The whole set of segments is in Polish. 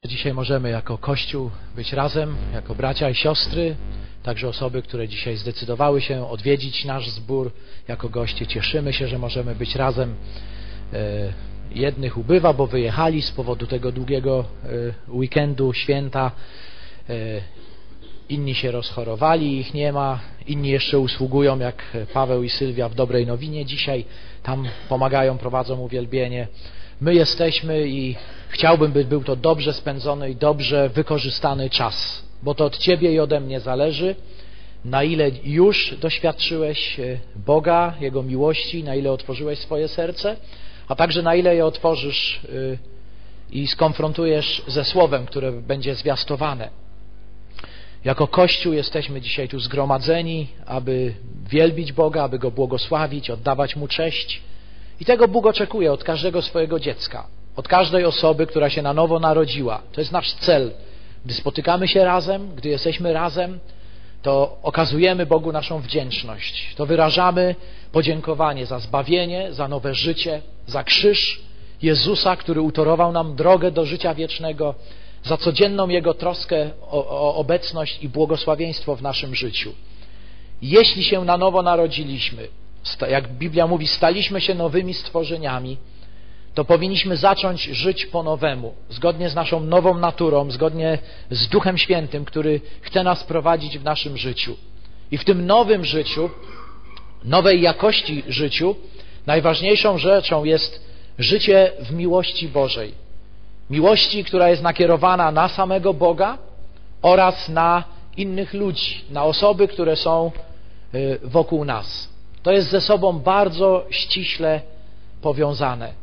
Dzisiaj możemy jako Kościół być razem, jako bracia i siostry, także osoby, które dzisiaj zdecydowały się odwiedzić nasz zbór jako goście. Cieszymy się, że możemy być razem. Jednych ubywa, bo wyjechali z powodu tego długiego weekendu, święta. Inni się rozchorowali, ich nie ma. Inni jeszcze usługują, jak Paweł i Sylwia w Dobrej Nowinie dzisiaj. Tam pomagają, prowadzą uwielbienie. My jesteśmy i chciałbym, by był to dobrze spędzony i dobrze wykorzystany czas, bo to od Ciebie i ode mnie zależy, na ile już doświadczyłeś Boga, Jego miłości, na ile otworzyłeś swoje serce, a także na ile je otworzysz i skonfrontujesz ze Słowem, które będzie zwiastowane. Jako Kościół jesteśmy dzisiaj tu zgromadzeni, aby wielbić Boga, aby Go błogosławić, oddawać Mu cześć. I tego Bóg oczekuje od każdego swojego dziecka, od każdej osoby, która się na nowo narodziła. To jest nasz cel. Gdy spotykamy się razem, gdy jesteśmy razem, to okazujemy Bogu naszą wdzięczność. To wyrażamy podziękowanie za zbawienie, za nowe życie, za krzyż Jezusa, który utorował nam drogę do życia wiecznego, za codzienną Jego troskę o obecność i błogosławieństwo w naszym życiu. Jeśli się na nowo narodziliśmy, jak Biblia mówi, staliśmy się nowymi stworzeniami, to powinniśmy zacząć żyć po nowemu, zgodnie z naszą nową naturą, zgodnie z Duchem Świętym, który chce nas prowadzić w naszym życiu. I w tym nowym życiu, nowej jakości życiu, najważniejszą rzeczą jest życie w miłości Bożej. Miłości, która jest nakierowana na samego Boga oraz na innych ludzi, na osoby, które są wokół nas. To jest ze sobą bardzo ściśle powiązane.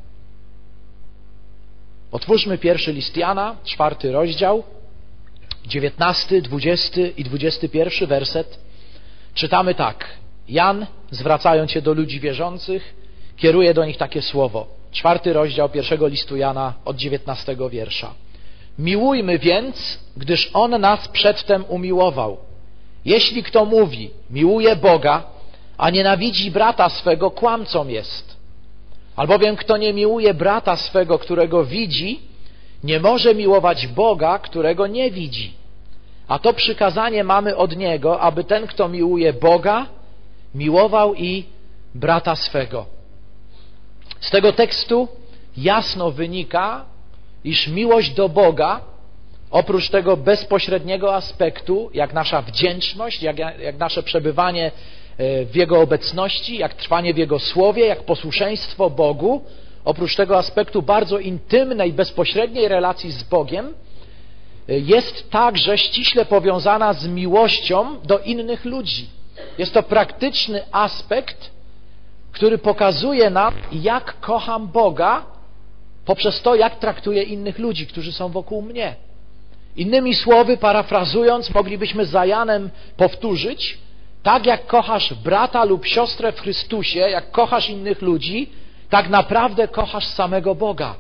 Otwórzmy pierwszy list Jana, 4 rozdział, 19, 20 i 21 werset. Czytamy tak. Jan, zwracając się do ludzi wierzących, kieruje do nich takie słowo. 4 rozdział pierwszego listu Jana od 19 wiersza. Miłujmy więc, gdyż On nas przedtem umiłował. Jeśli kto mówi, miłuje Boga, a nienawidzi brata swego, kłamcą jest. Albowiem kto nie miłuje brata swego, którego widzi, nie może miłować Boga, którego nie widzi. A to przykazanie mamy od Niego, aby ten, kto miłuje Boga, miłował i brata swego. Z tego tekstu jasno wynika, iż miłość do Boga, oprócz tego bezpośredniego aspektu, jak nasza wdzięczność, jak nasze przebywanie w Jego obecności, jak trwanie w Jego Słowie, jak posłuszeństwo Bogu, oprócz tego aspektu bardzo intymnej, bezpośredniej relacji z Bogiem, jest także ściśle powiązana z miłością do innych ludzi. Jest to praktyczny aspekt, który pokazuje nam, jak kocham Boga poprzez to, jak traktuję innych ludzi, którzy są wokół mnie. Innymi słowy, parafrazując, moglibyśmy za Janem powtórzyć, tak jak kochasz brata lub siostrę w Chrystusie, jak kochasz innych ludzi, tak naprawdę kochasz samego Boga.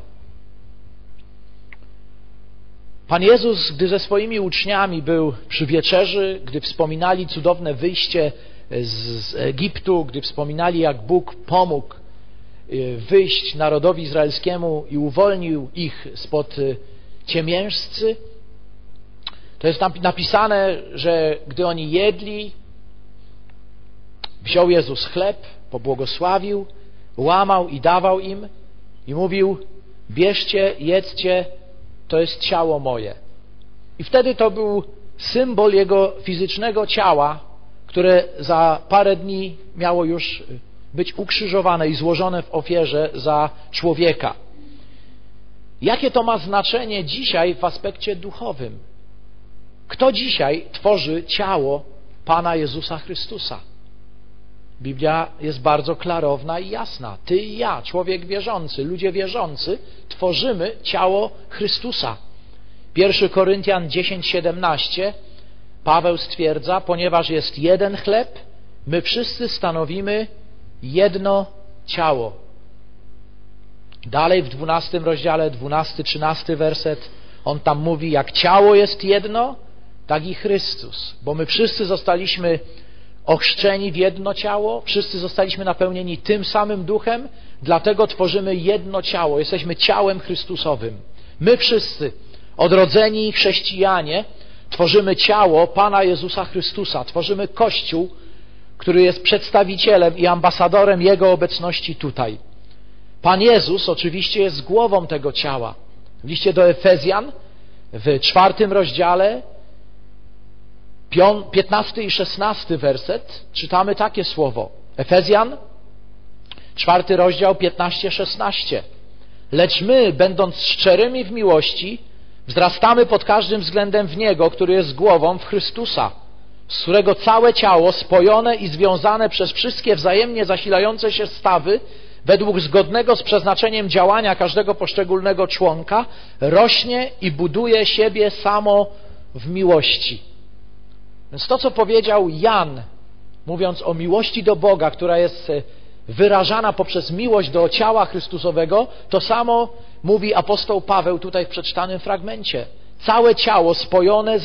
Pan Jezus, gdy ze swoimi uczniami był przy wieczerzy, gdy wspominali cudowne wyjście z Egiptu, gdy wspominali, jak Bóg pomógł wyjść narodowi izraelskiemu i uwolnił ich spod ciemiężcy, to jest tam napisane, że gdy oni jedli, wziął Jezus chleb, pobłogosławił, łamał i dawał im i mówił: bierzcie, jedzcie, to jest ciało moje. I wtedy to był symbol Jego fizycznego ciała, które za parę dni miało już być ukrzyżowane i złożone w ofierze za człowieka. Jakie to ma znaczenie dzisiaj w aspekcie duchowym? Kto dzisiaj tworzy ciało Pana Jezusa Chrystusa? Biblia jest bardzo klarowna i jasna. Ty i ja, człowiek wierzący, ludzie wierzący, tworzymy ciało Chrystusa. 1 Koryntian 10:17 Paweł stwierdza, ponieważ jest jeden chleb, my wszyscy stanowimy jedno ciało. Dalej w 12 rozdziale, 12-13 werset, on tam mówi, jak ciało jest jedno, tak i Chrystus. Bo my wszyscy zostaliśmy ochrzczeni w jedno ciało, wszyscy zostaliśmy napełnieni tym samym duchem, dlatego tworzymy jedno ciało, jesteśmy ciałem Chrystusowym. My wszyscy odrodzeni chrześcijanie tworzymy ciało Pana Jezusa Chrystusa, tworzymy Kościół, który jest przedstawicielem i ambasadorem Jego obecności tutaj. Pan Jezus oczywiście jest głową tego ciała. W liście do Efezjan w 4 rozdziale 15 i 16 werset czytamy takie słowo. Efezjan 4 rozdział 15-16. Lecz my, będąc szczerymi w miłości, wzrastamy pod każdym względem w Niego, który jest głową, w Chrystusa, z którego całe ciało, spojone i związane przez wszystkie wzajemnie zasilające się stawy, według zgodnego z przeznaczeniem działania każdego poszczególnego członka, rośnie i buduje siebie samo w miłości. Więc to, co powiedział Jan, mówiąc o miłości do Boga, która jest wyrażana poprzez miłość do ciała Chrystusowego, to samo mówi apostoł Paweł tutaj w przeczytanym fragmencie. Całe ciało spojone,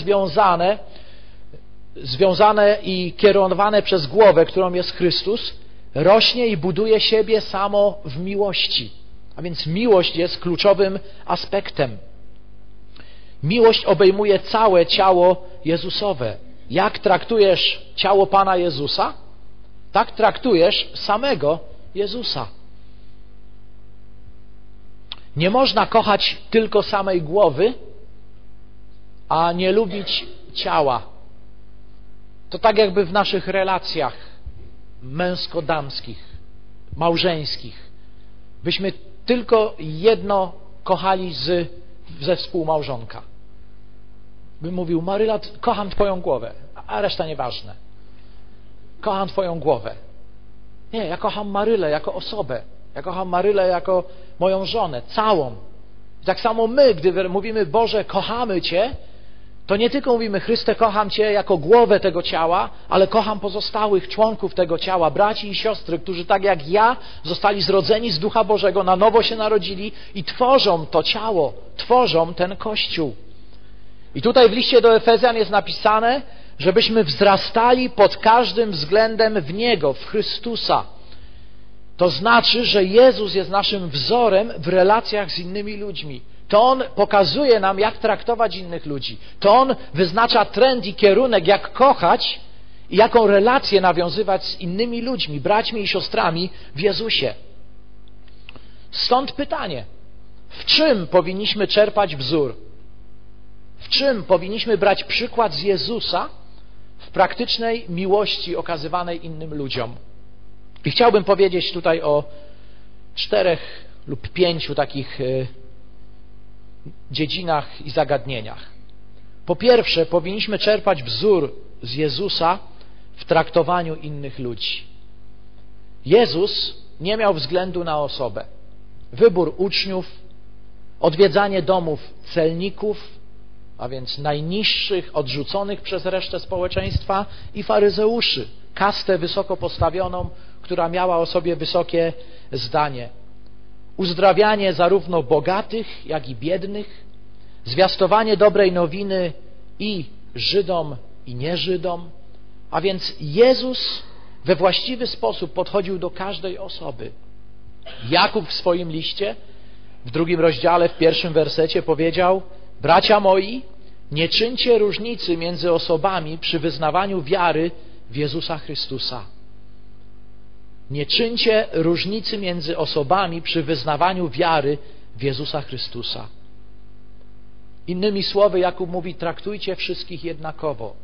związane i kierowane przez głowę, którą jest Chrystus, rośnie i buduje siebie samo w miłości. A więc miłość jest kluczowym aspektem. Miłość obejmuje całe ciało Jezusowe. Jak traktujesz ciało Pana Jezusa, tak traktujesz samego Jezusa. Nie można kochać tylko samej głowy, a nie lubić ciała. To tak jakby w naszych relacjach męsko-damskich, małżeńskich. Byśmy tylko jedno kochali ze współmałżonka. Bym mówił: Maryla, kocham Twoją głowę, a reszta nieważne. Kocham Twoją głowę. Nie, ja kocham Marylę jako osobę. Ja kocham Marylę jako moją żonę, całą. I tak samo my, gdy mówimy: Boże, kochamy Cię, to nie tylko mówimy: Chryste, kocham Cię jako głowę tego ciała, ale kocham pozostałych członków tego ciała, braci i siostry, którzy tak jak ja zostali zrodzeni z Ducha Bożego, na nowo się narodzili i tworzą to ciało, tworzą ten Kościół. I tutaj w liście do Efezjan jest napisane, żebyśmy wzrastali pod każdym względem w Niego, w Chrystusa. To znaczy, że Jezus jest naszym wzorem w relacjach z innymi ludźmi. To On pokazuje nam, jak traktować innych ludzi. To On wyznacza trend i kierunek, jak kochać i jaką relację nawiązywać z innymi ludźmi, braćmi i siostrami w Jezusie. Stąd pytanie: w czym powinniśmy czerpać wzór? W czym powinniśmy brać przykład z Jezusa w praktycznej miłości okazywanej innym ludziom? I chciałbym powiedzieć tutaj o 4 lub 5 takich dziedzinach i zagadnieniach. Po pierwsze, powinniśmy czerpać wzór z Jezusa w traktowaniu innych ludzi. Jezus nie miał względu na osobę. Wybór uczniów, odwiedzanie domów celników, a więc najniższych, odrzuconych przez resztę społeczeństwa, i faryzeuszy, kastę wysoko postawioną, która miała o sobie wysokie zdanie. Uzdrawianie zarówno bogatych, jak i biednych, zwiastowanie dobrej nowiny i Żydom, i nie-Żydom. A więc Jezus we właściwy sposób podchodził do każdej osoby. Jakub w swoim liście, w 2 rozdziale, w 1 wersecie powiedział: bracia moi, nie czyńcie różnicy między osobami przy wyznawaniu wiary w Jezusa Chrystusa. Nie czyńcie różnicy między osobami przy wyznawaniu wiary w Jezusa Chrystusa. Innymi słowy, Jakub mówi: traktujcie wszystkich jednakowo.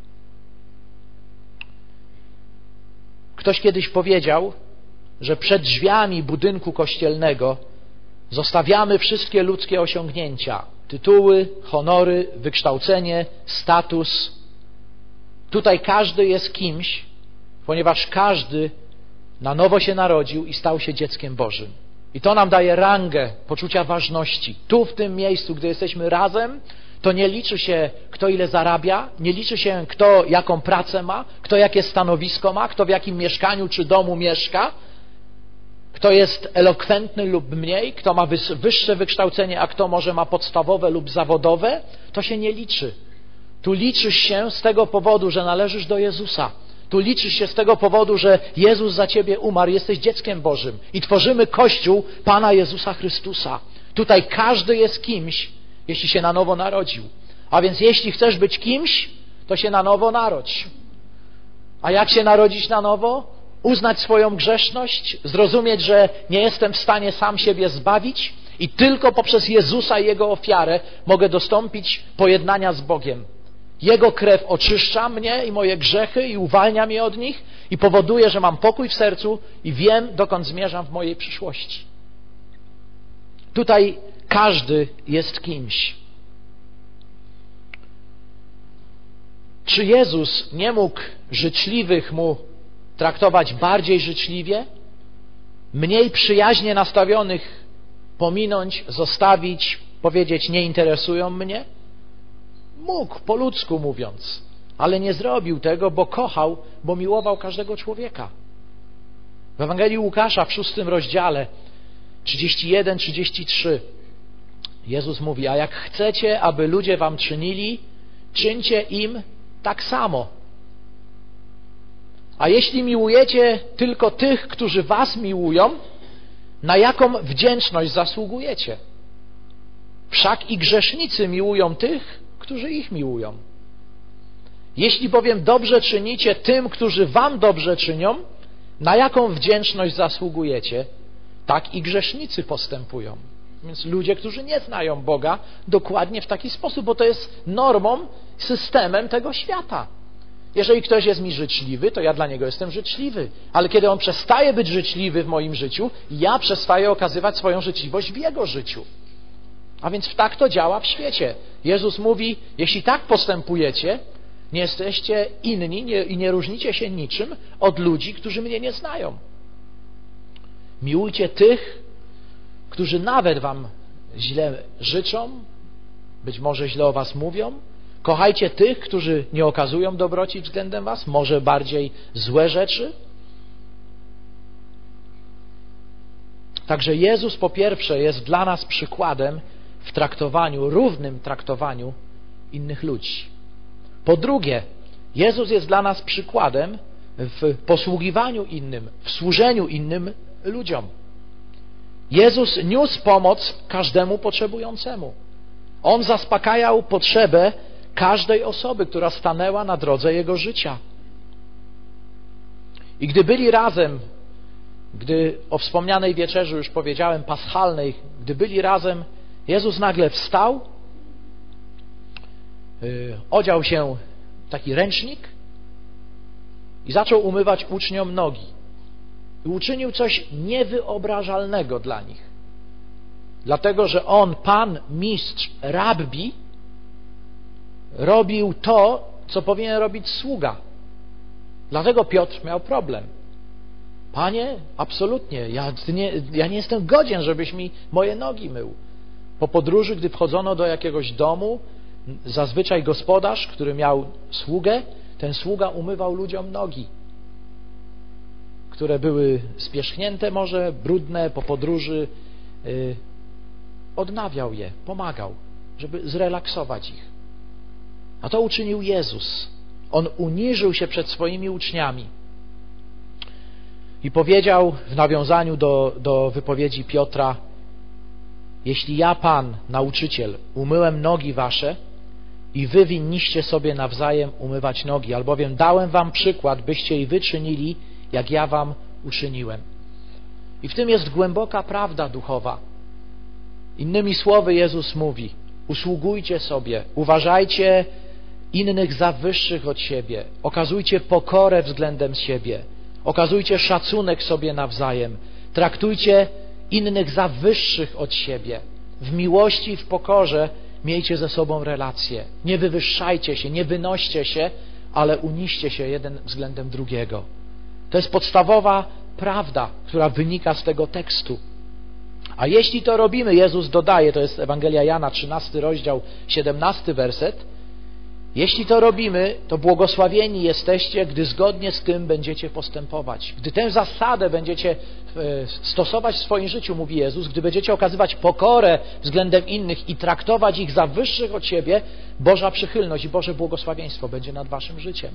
Ktoś kiedyś powiedział, że przed drzwiami budynku kościelnego zostawiamy wszystkie ludzkie osiągnięcia, tytuły, honory, wykształcenie, status. Tutaj każdy jest kimś, ponieważ każdy na nowo się narodził i stał się dzieckiem Bożym. I to nam daje rangę poczucia ważności. Tu, w tym miejscu, gdy jesteśmy razem, to nie liczy się, kto ile zarabia, nie liczy się, kto jaką pracę ma, kto jakie stanowisko ma, kto w jakim mieszkaniu czy domu mieszka, kto jest elokwentny lub mniej, kto ma wyższe wykształcenie, a kto może ma podstawowe lub zawodowe. To się nie liczy. Tu liczysz się z tego powodu, że należysz do Jezusa. Tu liczysz się z tego powodu, że Jezus za ciebie umarł, jesteś dzieckiem Bożym i tworzymy Kościół Pana Jezusa Chrystusa. Tutaj każdy jest kimś, jeśli się na nowo narodził. A więc jeśli chcesz być kimś, to się na nowo narodź. A jak się narodzić na nowo? Uznać swoją grzeszność, zrozumieć, że nie jestem w stanie sam siebie zbawić i tylko poprzez Jezusa i Jego ofiarę mogę dostąpić pojednania z Bogiem. Jego krew oczyszcza mnie i moje grzechy i uwalnia mnie od nich i powoduje, że mam pokój w sercu i wiem, dokąd zmierzam w mojej przyszłości. Tutaj każdy jest kimś. Czy Jezus nie mógł życzliwych mu traktować bardziej życzliwie? Mniej przyjaźnie nastawionych pominąć, zostawić, powiedzieć nie interesują mnie? Mógł, po ludzku mówiąc, ale nie zrobił tego, bo kochał, bo miłował każdego człowieka. W Ewangelii Łukasza w 6 rozdziale 31-33 Jezus mówi: a jak chcecie, aby ludzie wam czynili, czyńcie im tak samo. A jeśli miłujecie tylko tych, którzy was miłują, na jaką wdzięczność zasługujecie? Wszak i grzesznicy miłują tych, którzy ich miłują. Jeśli bowiem dobrze czynicie tym, którzy wam dobrze czynią, na jaką wdzięczność zasługujecie? Tak i grzesznicy postępują. Więc ludzie, którzy nie znają Boga, dokładnie w taki sposób, bo to jest normą, systemem tego świata. Jeżeli ktoś jest mi życzliwy, to ja dla niego jestem życzliwy. Ale kiedy on przestaje być życzliwy w moim życiu, ja przestaję okazywać swoją życzliwość w jego życiu. A więc tak to działa w świecie. Jezus mówi, jeśli tak postępujecie, nie jesteście inni i nie różnicie się niczym od ludzi, którzy mnie nie znają. Miłujcie tych, którzy nawet wam źle życzą, być może źle o was mówią. Kochajcie tych, którzy nie okazują dobroci względem was, może bardziej złe rzeczy. Także Jezus po pierwsze jest dla nas przykładem w traktowaniu, równym traktowaniu innych ludzi. Po drugie, Jezus jest dla nas przykładem w posługiwaniu innym, w służeniu innym ludziom. Jezus niósł pomoc każdemu potrzebującemu. On zaspokajał potrzebę każdej osoby, która stanęła na drodze Jego życia. I gdy byli razem, gdy o wspomnianej wieczerzy już powiedziałem, paschalnej, gdy byli razem, Jezus nagle wstał, odział się w taki ręcznik i zaczął umywać uczniom nogi. I uczynił coś niewyobrażalnego dla nich. Dlatego, że on, Pan, Mistrz, Rabbi, robił to, co powinien robić sługa. Dlatego Piotr miał problem. Panie, absolutnie, ja nie jestem godzien, żebyś mi moje nogi mył. Po podróży, gdy wchodzono do jakiegoś domu, zazwyczaj gospodarz, który miał sługę, ten sługa umywał ludziom nogi, które były spierzchnięte może, brudne po podróży, odnawiał je, pomagał, żeby zrelaksować ich. A to uczynił Jezus. On uniżył się przed swoimi uczniami i powiedział w nawiązaniu do wypowiedzi Piotra: jeśli ja, Pan, nauczyciel, umyłem nogi wasze i wy winniście sobie nawzajem umywać nogi, albowiem dałem wam przykład, byście i wy czynili, jak ja wam uczyniłem. I w tym jest głęboka prawda duchowa. Innymi słowy Jezus mówi: usługujcie sobie, uważajcie innych za wyższych od siebie, okazujcie pokorę względem siebie, okazujcie szacunek sobie nawzajem, traktujcie innych za wyższych od siebie. W miłości i w pokorze miejcie ze sobą relacje. Nie wywyższajcie się, nie wynoście się, ale uniście się jeden względem drugiego. To jest podstawowa prawda, która wynika z tego tekstu. A jeśli to robimy, Jezus dodaje, to jest Ewangelia Jana, 13 rozdział, 17 werset, jeśli to robimy, to błogosławieni jesteście, gdy zgodnie z tym będziecie postępować. Gdy tę zasadę będziecie stosować w swoim życiu, mówi Jezus, gdy będziecie okazywać pokorę względem innych i traktować ich za wyższych od siebie, Boża przychylność i Boże błogosławieństwo będzie nad waszym życiem.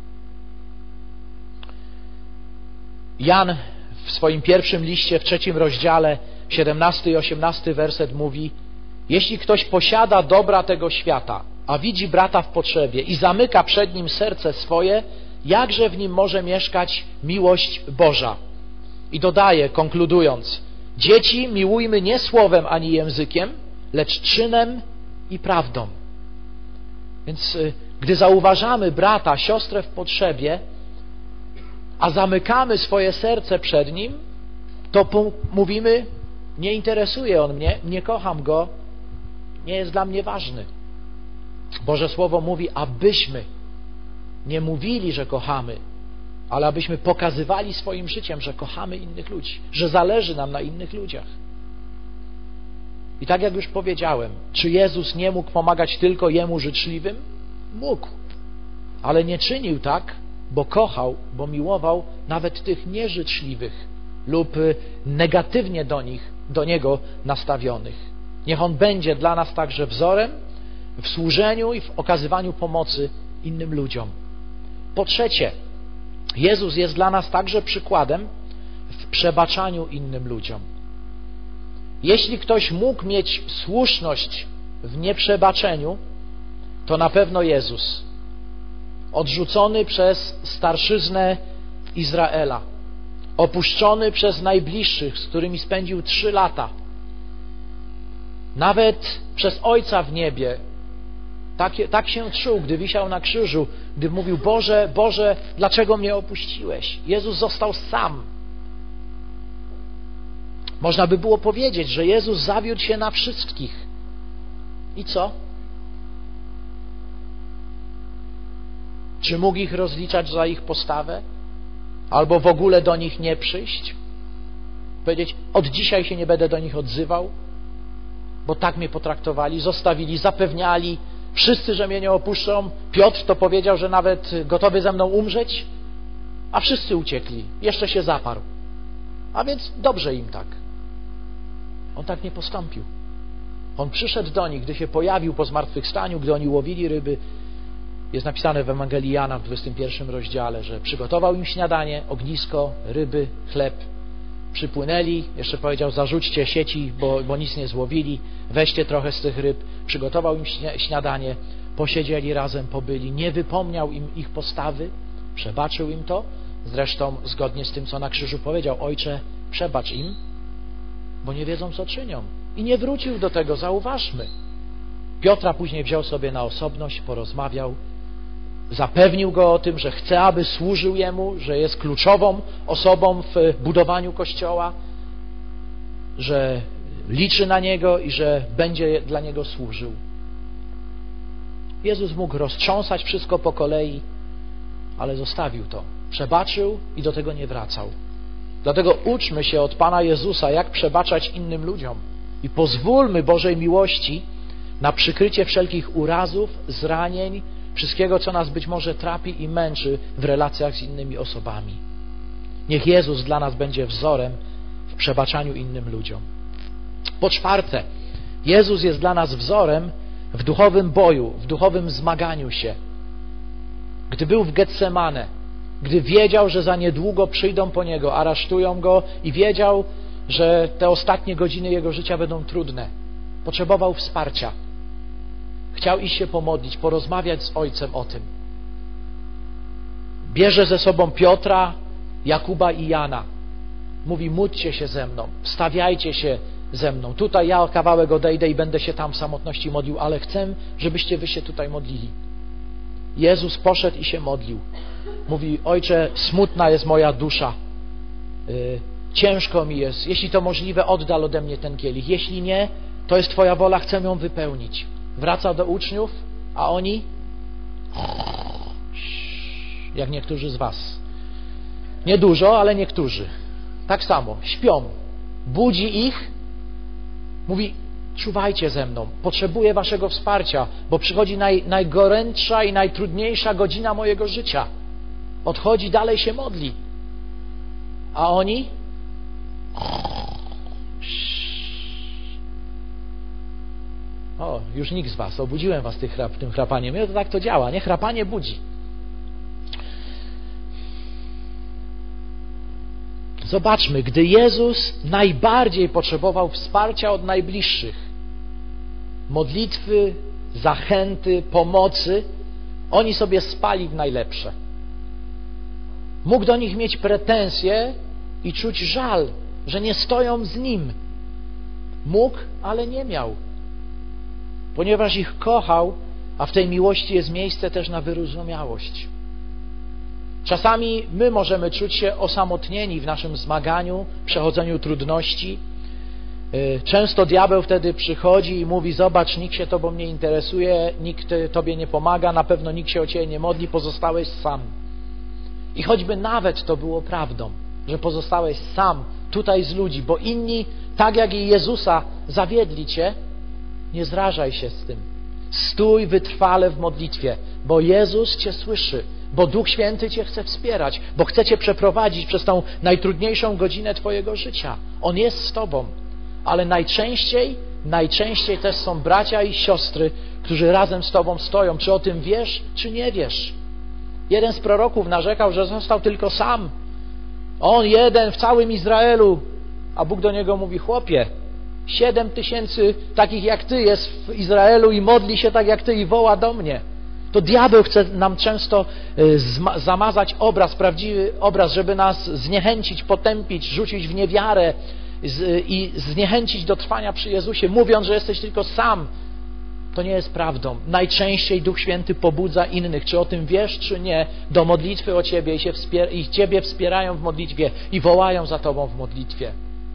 Jan w swoim pierwszym liście, w 3 rozdziale, 17 i 18 werset mówi: Jeśli ktoś posiada dobra tego świata, a widzi brata w potrzebie i zamyka przed nim serce swoje, jakże w nim może mieszkać miłość Boża? I dodaje, konkludując: dzieci, miłujmy nie słowem ani językiem, lecz czynem i prawdą. Więc gdy zauważamy brata, siostrę w potrzebie, a zamykamy swoje serce przed nim, to mówimy: nie interesuje on mnie, nie kocham go, nie jest dla mnie ważny. Boże Słowo mówi, abyśmy nie mówili, że kochamy, ale abyśmy pokazywali swoim życiem, że kochamy innych ludzi, że zależy nam na innych ludziach. I tak jak już powiedziałem, czy Jezus nie mógł pomagać tylko Jemu życzliwym? Mógł, ale nie czynił tak, bo kochał, bo miłował nawet tych nieżyczliwych lub negatywnie do Niego nastawionych. Niech On będzie dla nas także wzorem w służeniu i w okazywaniu pomocy innym ludziom. Po trzecie, Jezus jest dla nas także przykładem w przebaczaniu innym ludziom. Jeśli ktoś mógł mieć słuszność w nieprzebaczeniu, to na pewno Jezus. Odrzucony przez starszyznę Izraela, opuszczony przez najbliższych, z którymi spędził 3 lata, nawet przez Ojca w niebie, tak się czuł, gdy wisiał na krzyżu, gdy mówił: Boże, Boże, dlaczego mnie opuściłeś? Jezus został sam. Można by było powiedzieć, że Jezus zawiódł się na wszystkich. I co? Czy mógł ich rozliczać za ich postawę? Albo w ogóle do nich nie przyjść? Powiedzieć: od dzisiaj się nie będę do nich odzywał, bo tak mnie potraktowali, zostawili, zapewniali wszyscy, że mnie nie opuszczą. Piotr to powiedział, że nawet gotowy ze mną umrzeć, a wszyscy uciekli. Jeszcze się zaparł. A więc dobrze im tak. On tak nie postąpił. On przyszedł do nich, gdy się pojawił po zmartwychwstaniu, gdy oni łowili ryby. Jest napisane w Ewangelii Jana w 21 rozdziale, że przygotował im śniadanie, ognisko, ryby, chleb. Przypłynęli, jeszcze powiedział: zarzućcie sieci, bo nic nie złowili, weźcie trochę z tych ryb. Przygotował im śniadanie, posiedzieli razem, pobyli. Nie wypomniał im ich postawy, przebaczył im to. Zresztą zgodnie z tym, co na krzyżu powiedział: Ojcze, przebacz im, bo nie wiedzą, co czynią. I nie wrócił do tego, zauważmy. Piotra później wziął sobie na osobność, porozmawiał, zapewnił go o tym, że chce, aby służył Jemu, że jest kluczową osobą w budowaniu Kościoła, że liczy na Niego i że będzie dla Niego służył. Jezus mógł roztrząsać wszystko po kolei, ale zostawił to. Przebaczył i do tego nie wracał. Dlatego uczmy się od Pana Jezusa, jak przebaczać innym ludziom i pozwólmy Bożej miłości na przykrycie wszelkich urazów, zranień, wszystkiego, co nas być może trapi i męczy w relacjach z innymi osobami. Niech Jezus dla nas będzie wzorem w przebaczaniu innym ludziom. Po czwarte, Jezus jest dla nas wzorem w duchowym boju, w duchowym zmaganiu się. Gdy był w Getsemane, gdy wiedział, że za niedługo przyjdą po Niego, aresztują Go i wiedział, że te ostatnie godziny Jego życia będą trudne, potrzebował wsparcia. Chciał iść się pomodlić, porozmawiać z Ojcem o tym. Bierze ze sobą Piotra, Jakuba i Jana. Mówi: módlcie się ze mną, wstawiajcie się ze mną. Tutaj ja kawałek odejdę i będę się tam w samotności modlił, ale chcę, żebyście wy się tutaj modlili. Jezus poszedł i się modlił. Mówi: Ojcze, smutna jest moja dusza, ciężko mi jest, jeśli to możliwe, oddal ode mnie ten kielich. Jeśli nie, to jest Twoja wola, chcę ją wypełnić. Wraca do uczniów, a oni jak niektórzy z was. Niedużo, ale niektórzy. Tak samo, śpią. Budzi ich, mówi: czuwajcie ze mną, potrzebuję waszego wsparcia, bo przychodzi najgorętsza i najtrudniejsza godzina mojego życia. Odchodzi, dalej się modli. A oni? O, już nikt z was, obudziłem was tym chrapaniem. No to tak to działa, nie? Chrapanie budzi. Zobaczmy, gdy Jezus najbardziej potrzebował wsparcia od najbliższych, modlitwy, zachęty, pomocy, oni sobie spali w najlepsze. Mógł do nich mieć pretensje i czuć żal, że nie stoją z nim. Mógł, ale nie miał. Ponieważ ich kochał, a w tej miłości jest miejsce też na wyrozumiałość. Czasami my możemy czuć się osamotnieni w naszym zmaganiu, przechodzeniu trudności. Często diabeł wtedy przychodzi i mówi: zobacz, nikt się tobą nie interesuje, nikt tobie nie pomaga, na pewno nikt się o ciebie nie modli, pozostałeś sam. I choćby nawet to było prawdą, że pozostałeś sam tutaj z ludzi, bo inni, tak jak i Jezusa, zawiedli cię, nie zrażaj się z tym. Stój wytrwale w modlitwie, bo Jezus cię słyszy, bo Duch Święty cię chce wspierać, bo chce cię przeprowadzić przez tą najtrudniejszą godzinę twojego życia. On jest z tobą, ale najczęściej też są bracia i siostry, którzy razem z tobą stoją. Czy o tym wiesz, czy nie wiesz? Jeden z proroków narzekał, że został tylko sam. On jeden w całym Izraelu, a Bóg do niego mówi: chłopie, 7000 takich jak ty jest w Izraelu i modli się tak jak ty i woła do mnie. To diabeł chce nam często zamazać obraz, prawdziwy obraz, żeby nas zniechęcić, potępić, rzucić w niewiarę i zniechęcić do trwania przy Jezusie, mówiąc, że jesteś tylko sam. To nie jest prawdą. Najczęściej Duch Święty pobudza innych, czy o tym wiesz, czy nie, do modlitwy o ciebie i ciebie wspierają w modlitwie i wołają za tobą w modlitwie.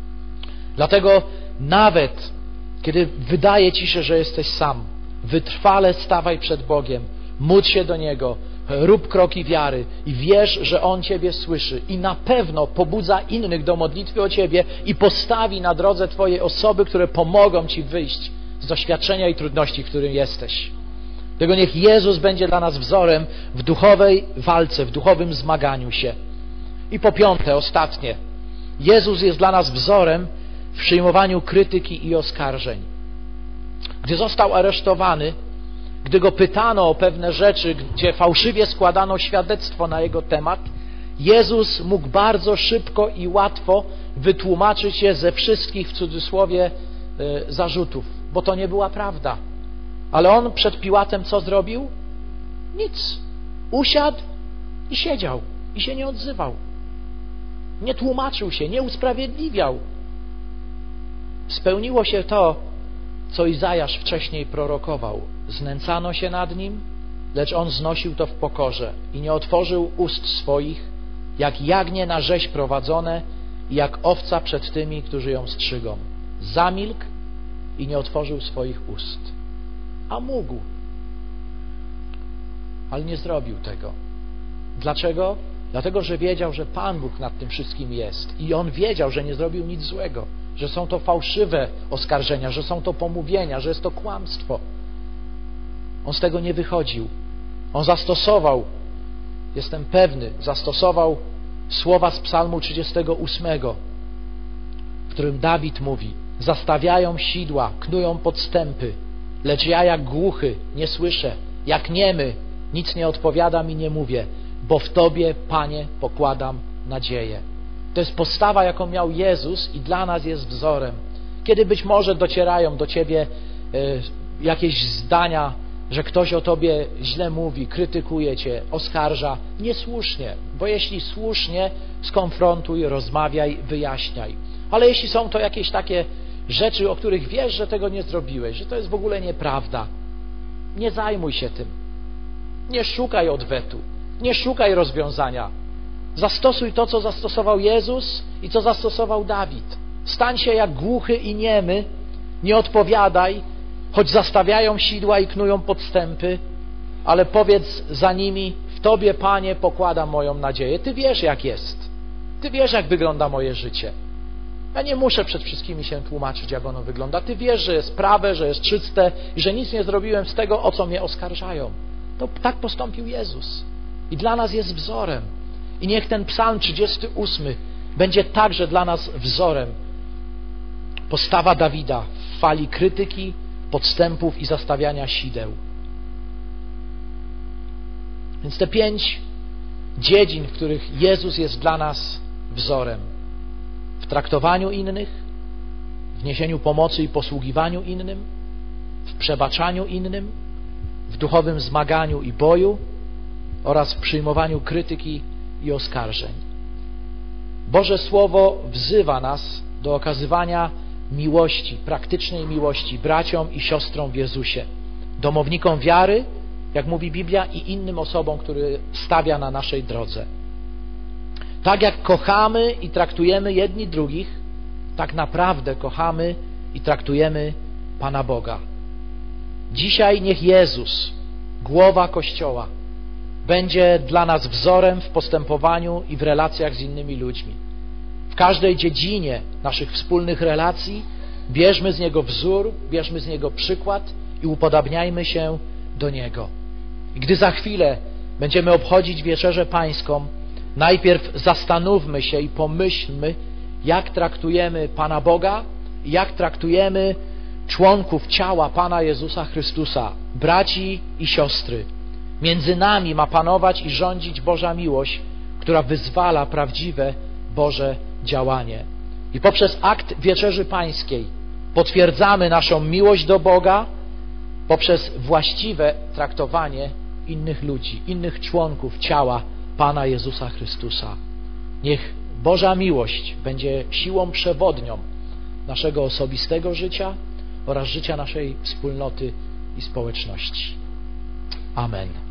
Dlatego nawet kiedy wydaje ci się, że jesteś sam, wytrwale stawaj przed Bogiem, módl się do Niego, rób kroki wiary i wierz, że On ciebie słyszy i na pewno pobudza innych do modlitwy o ciebie i postawi na drodze twojej osoby, które pomogą ci wyjść z doświadczenia i trudności, w którym jesteś. Dlatego niech Jezus będzie dla nas wzorem w duchowej walce, w duchowym zmaganiu się. I po piąte, ostatnie, Jezus jest dla nas wzorem w przyjmowaniu krytyki i oskarżeń. Gdy został aresztowany, gdy go pytano o pewne rzeczy, gdzie fałszywie składano świadectwo na jego temat, Jezus mógł bardzo szybko i łatwo wytłumaczyć się ze wszystkich, w cudzysłowie, zarzutów, bo to nie była prawda. Ale on przed Piłatem co zrobił? Nic. Usiadł i siedział i się nie odzywał. Nie tłumaczył się, nie usprawiedliwiał. Spełniło się to, co Izajasz wcześniej prorokował. Znęcano się nad nim, lecz on znosił to w pokorze i nie otworzył ust swoich, jak jagnię na rzeź prowadzone i jak owca przed tymi, którzy ją strzygą. Zamilkł i nie otworzył swoich ust. A mógł. Ale nie zrobił tego. Dlaczego? Dlatego, że wiedział, że Pan Bóg nad tym wszystkim jest. I on wiedział, że nie zrobił nic złego. Że są to fałszywe oskarżenia, że są to pomówienia, że jest to kłamstwo. On z tego nie wychodził. On zastosował, jestem pewny, zastosował słowa z Psalmu 38, w którym Dawid mówi: zastawiają sidła, knują podstępy, lecz ja jak głuchy nie słyszę, jak niemy nic nie odpowiadam i nie mówię, bo w Tobie, Panie, pokładam nadzieję. To jest postawa, jaką miał Jezus i dla nas jest wzorem. Kiedy być może docierają do Ciebie jakieś zdania, że ktoś o Tobie źle mówi, krytykuje Cię, oskarża, niesłusznie, bo jeśli słusznie, skonfrontuj, rozmawiaj, wyjaśniaj. Ale jeśli są to jakieś takie rzeczy, o których wiesz, że tego nie zrobiłeś, że to jest w ogóle nieprawda, nie zajmuj się tym. Nie szukaj odwetu, nie szukaj rozwiązania. Zastosuj to, co zastosował Jezus i co zastosował Dawid. Stań się jak głuchy i niemy, nie odpowiadaj, choć zastawiają sidła i knują podstępy, ale powiedz za nimi: w Tobie, Panie, pokładam moją nadzieję. Ty wiesz, jak jest. Ty wiesz, jak wygląda moje życie. Ja nie muszę przed wszystkimi się tłumaczyć, jak ono wygląda. Ty wiesz, że jest prawe, że jest czyste i że nic nie zrobiłem z tego, o co mnie oskarżają. To tak postąpił Jezus. I dla nas jest wzorem. I niech ten Psalm 38 będzie także dla nas wzorem. Postawa Dawida w fali krytyki, podstępów i zastawiania sideł. Więc te 5 dziedzin, w których Jezus jest dla nas wzorem. W traktowaniu innych, w niesieniu pomocy i posługiwaniu innym, w przebaczaniu innym, w duchowym zmaganiu i boju oraz w przyjmowaniu krytyki i oskarżeń. Boże Słowo wzywa nas do okazywania miłości, praktycznej miłości braciom i siostrom w Jezusie, domownikom wiary, jak mówi Biblia, i innym osobom, które stawia na naszej drodze. Tak jak kochamy i traktujemy jedni drugich, tak naprawdę kochamy i traktujemy Pana Boga. Dzisiaj niech Jezus, głowa Kościoła, będzie dla nas wzorem w postępowaniu i w relacjach z innymi ludźmi. W każdej dziedzinie naszych wspólnych relacji bierzmy z Niego wzór, bierzmy z Niego przykład i upodabniajmy się do Niego. I gdy za chwilę będziemy obchodzić Wieczerzę Pańską, najpierw zastanówmy się i pomyślmy, jak traktujemy Pana Boga i jak traktujemy członków ciała Pana Jezusa Chrystusa, braci i siostry. Między nami ma panować i rządzić Boża miłość, która wyzwala prawdziwe Boże działanie. I poprzez akt Wieczerzy Pańskiej potwierdzamy naszą miłość do Boga poprzez właściwe traktowanie innych ludzi, innych członków ciała Pana Jezusa Chrystusa. Niech Boża miłość będzie siłą przewodnią naszego osobistego życia oraz życia naszej wspólnoty i społeczności. Amen.